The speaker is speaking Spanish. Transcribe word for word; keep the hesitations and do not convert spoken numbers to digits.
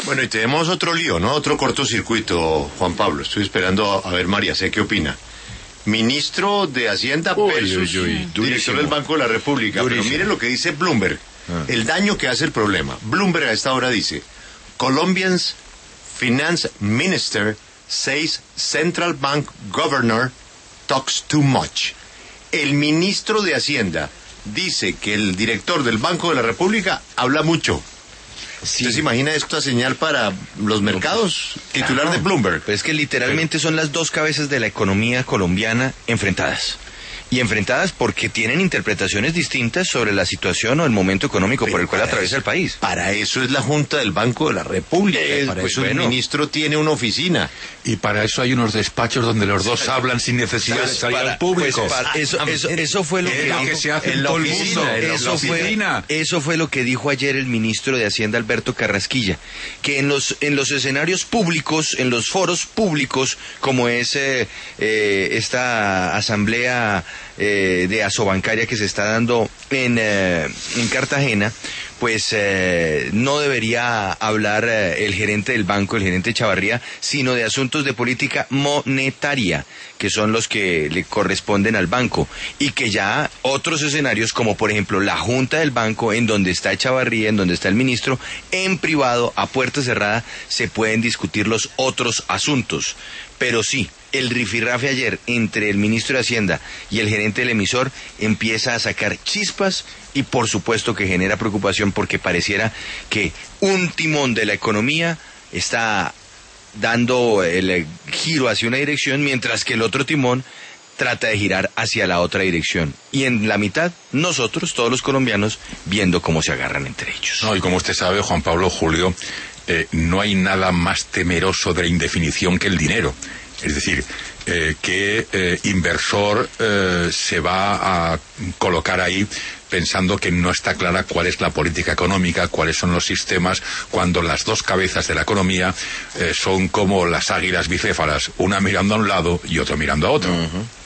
Bueno, y tenemos otro lío, ¿no? Otro cortocircuito, Juan Pablo. Estoy esperando a ver, María, sé qué opina. Ministro de Hacienda uy, versus uy, uy, director durísimo. del Banco de la República. Durísimo. Pero mire lo que dice Bloomberg. Ah. El daño que hace el problema. Bloomberg a esta hora dice: Colombian's Finance Minister says Central Bank Governor talks too much. El ministro de Hacienda dice que el director del Banco de la República habla mucho. Sí. ¿Usted se imagina esta señal para los mercados? Titular de Bloomberg. Pues es que literalmente son las dos cabezas de la economía colombiana enfrentadas. Y enfrentadas porque tienen interpretaciones distintas sobre la situación o el momento económico por el cual atraviesa el país. Para eso es la Junta del Banco de la República. Eh, para pues eso bueno. el ministro tiene una oficina. Y para eso hay unos despachos donde los dos hablan sin necesidad Pues de salir para- al público. pues para- eso, eso, eso fue lo Es que lo que dijo- se hace en en la todo el oficina, mundo. en la eso fue, oficina. eso fue lo que dijo ayer el ministro de Hacienda, Alberto Carrasquilla, que en los en los escenarios públicos, en los foros públicos, como es eh, eh, esta asamblea eh, de asobancaria que se está dando en, eh, en Cartagena, pues eh, no debería hablar eh, el gerente del banco, el gerente Chavarría, sino de asuntos de política monetaria, que son los que le corresponden al banco, y que ya otros escenarios, como por ejemplo la junta del banco, en donde está Chavarría, en donde está el ministro, en privado, a puerta cerrada, se pueden discutir los otros asuntos. Pero sí, el rifirrafe ayer entre el ministro de Hacienda y el gerente del emisor empieza a sacar chispas y por supuesto que genera preocupación porque pareciera que un timón de la economía está dando el giro hacia una dirección mientras que el otro timón trata de girar hacia la otra dirección. Y en la mitad, nosotros, todos los colombianos, viendo cómo se agarran entre ellos. No, y como usted sabe, Juan Pablo, Julio, eh, no hay nada más temeroso de la indefinición que el dinero. Es decir, eh, ¿qué eh, inversor eh, se va a colocar ahí pensando que no está clara cuál es la política económica, cuáles son los sistemas, cuando las dos cabezas de la economía eh, son como las águilas bicéfalas, una mirando a un lado y otra mirando a otro? Uh-huh.